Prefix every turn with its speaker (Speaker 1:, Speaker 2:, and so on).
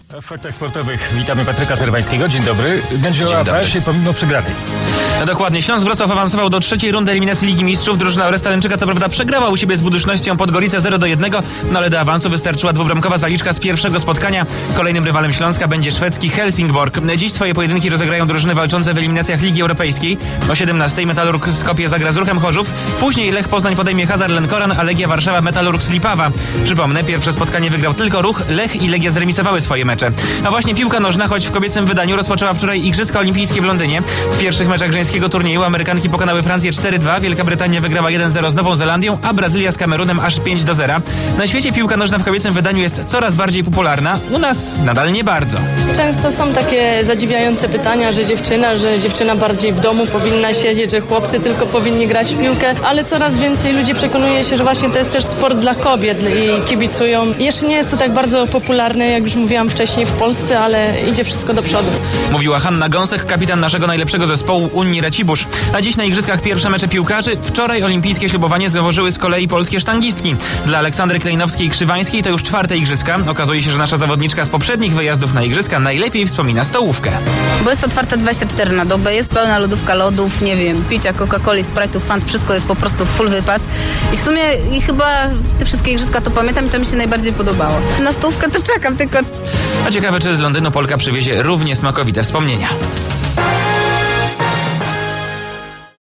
Speaker 1: W faktach sportowych witamy Patryka Serwańskiego. Dzień dobry. Będzie o awansie pomimo przegranej.
Speaker 2: No dokładnie. Śląsk Wrocław awansował do trzeciej rundy eliminacji Ligi Mistrzów. Drużyna Oresta Lęczyka co prawda przegrała u siebie z Buducznością Podgorice 0-1, no ale do awansu wystarczyła dwubramkowa zaliczka z pierwszego spotkania. Kolejnym rywalem Śląska będzie szwedzki Helsingborg. Dziś swoje pojedynki rozegrają drużyny walczące w eliminacjach Ligi Europejskiej. O 17 Metalurg Skopje zagra z Ruchem Chorzów. Później Lech Poznań podejmie Hazar Lenkoran, a Legia Warszawa Metalurg z Lipawa. Przypomnę, pierwsze spotkanie wygrał tylko Ruch, Lech i Legia zremisowały swoje mecze. A właśnie piłka nożna, choć w kobiecym wydaniu, rozpoczęła wczoraj Igrzyska Olimpijskie w Londynie. W pierwszych meczach żeńskiego turnieju Amerykanki pokonały Francję 4-2, Wielka Brytania wygrała 1-0 z Nową Zelandią, a Brazylia z Kamerunem aż 5-0. Na świecie piłka nożna w kobiecym wydaniu jest coraz bardziej popularna, u nas nadal nie bardzo.
Speaker 3: Często są takie zadziwiające pytania, że dziewczyna bardziej w domu powinna siedzieć, że chłopcy tylko powinni grać w piłkę, ale coraz więcej ludzi przekonuje się, że właśnie to jest też sport dla kobiet i kibicują. Jeszcze nie jest to tak bardzo popularne, jak już mówiłam wcześniej, w Polsce, ale idzie wszystko do przodu.
Speaker 2: Mówiła Hanna Gąsek, kapitan naszego najlepszego zespołu Unii Racibusz. A dziś na igrzyskach pierwsze mecze piłkarzy. Wczoraj olimpijskie ślubowanie założyły z kolei polskie sztangistki. Dla Aleksandry Klejnowskiej-Krzywańskiej to już czwarte igrzyska. Okazuje się, że nasza zawodniczka z poprzednich wyjazdów na igrzyska najlepiej wspomina stołówkę.
Speaker 4: Bo jest otwarta 24 na dobę, jest pełna lodówka lodów, nie wiem, picia, Coca-Coli, Sprite'ów, Fant, wszystko jest po prostu full wypas. I w sumie chyba te wszystkie igrzyska to pamiętam i to mi się najbardziej podobało. Na stołówkę to czekam tylko.
Speaker 2: A ciekawe, czy z Londynu Polka przywiezie równie smakowite wspomnienia.